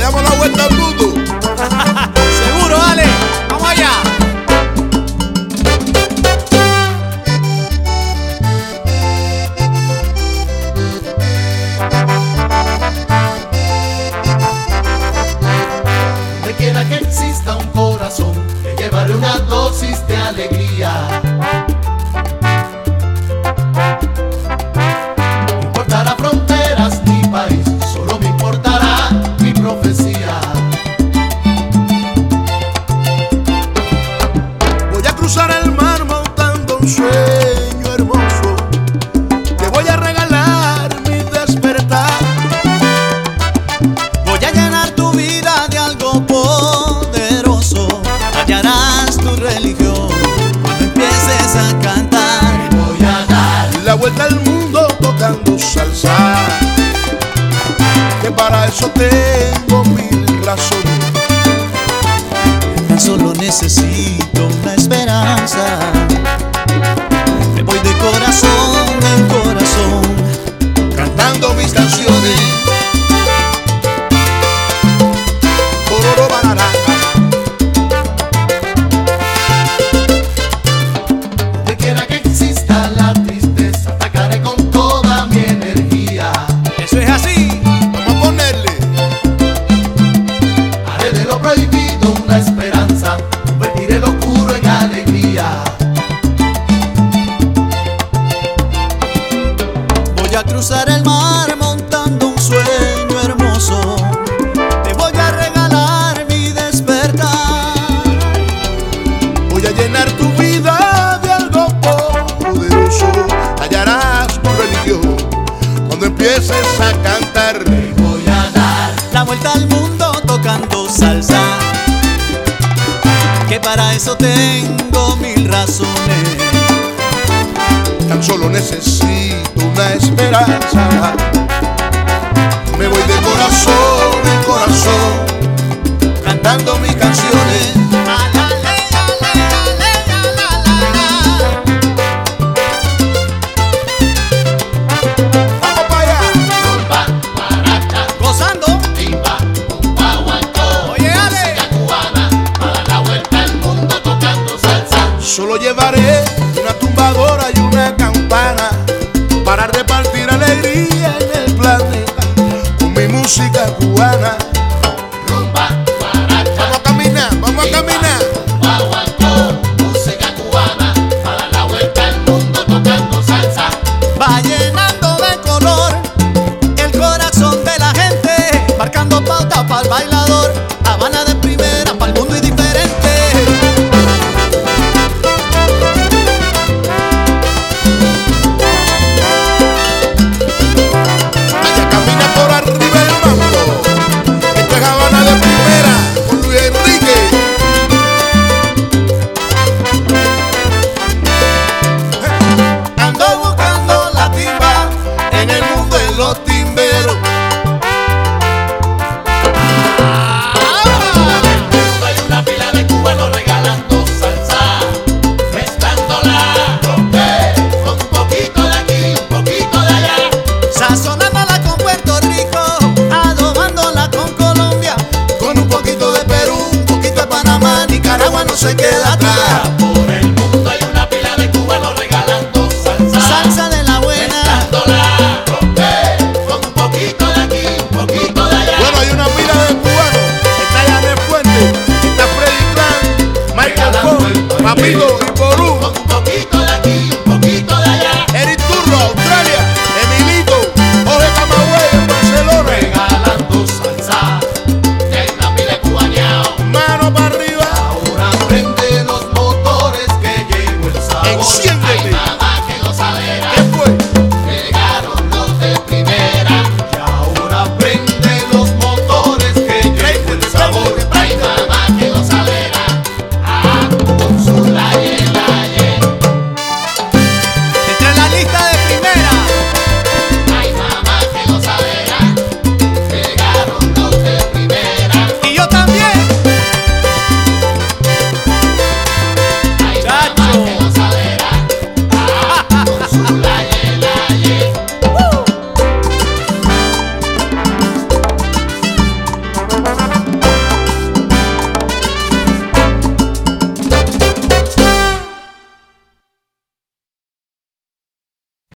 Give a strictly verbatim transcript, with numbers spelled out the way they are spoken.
damos la vuelta al mundo. Seguro, dale, vamos allá. Donde quiera que exista un corazón, que llevaré una dosis de alegría. No importará fronteras ni país, solo me importará mi profecía. Voy a cruzar el mar montando un sueño hermoso. Te voy a regalar mi despertar. Voy a llenar tu vida de algo poderoso. Hallarás tu religión cuando empieces a cantar. Voy a dar La vuelta al mundo tocando salsa, que para eso tengo mil razones. Tan solo necesito una esperanza. Me voy de corazón en corazón, Cantando mis canciones. Bororo barará. donde quiera que exista la tristeza, atacaré con toda mi energía. Eso es así. Vamos a ponerle. Haré de lo prohibido una esperanza, convertiré lo oscuro en alegría. Voy a cruzar el mar montando un sueño hermoso. Te voy a regalar mi despertar. Voy a llenar tu vida de algo poderoso. Hallarás tu religión cuando empieces a cantar. Voy a dar La vuelta al mundo tocando salsa, que para eso tengo mil razones. Tan solo necesito una esperanza. Me voy de corazón en corazón, cantando mis canciones. Vamos para allá. rumba, guaracha, Gozando. timba, un guaguancó. Oye, Ale. Música cubana, para la vuelta al mundo tocando salsa. Solo llevaré una tumbadora y una campana para repartir alegría en el planeta con mi música cubana. Rumba, guaracha, Vamos a caminar, vamos a caminar. guaguancó. Música cubana, para la vuelta al mundo tocando salsa. Va llenando de color el corazón de la gente, marcando pauta para el bailador. Habana de primera para el mundo y diferente. Vaya, camina por arriba el mambo. Esta es Habana de primera con Luis Enrique. Ando buscando la timba en el mundo de los timberos. Hay una pila de cubanos regalando salsa, mezclándola, rompe, con un poquito de aquí, un poquito de allá. Sazonándola con Puerto Rico, adobándola con Colombia, Con un poquito de Perú, un poquito de Panamá, Nicaragua no se queda.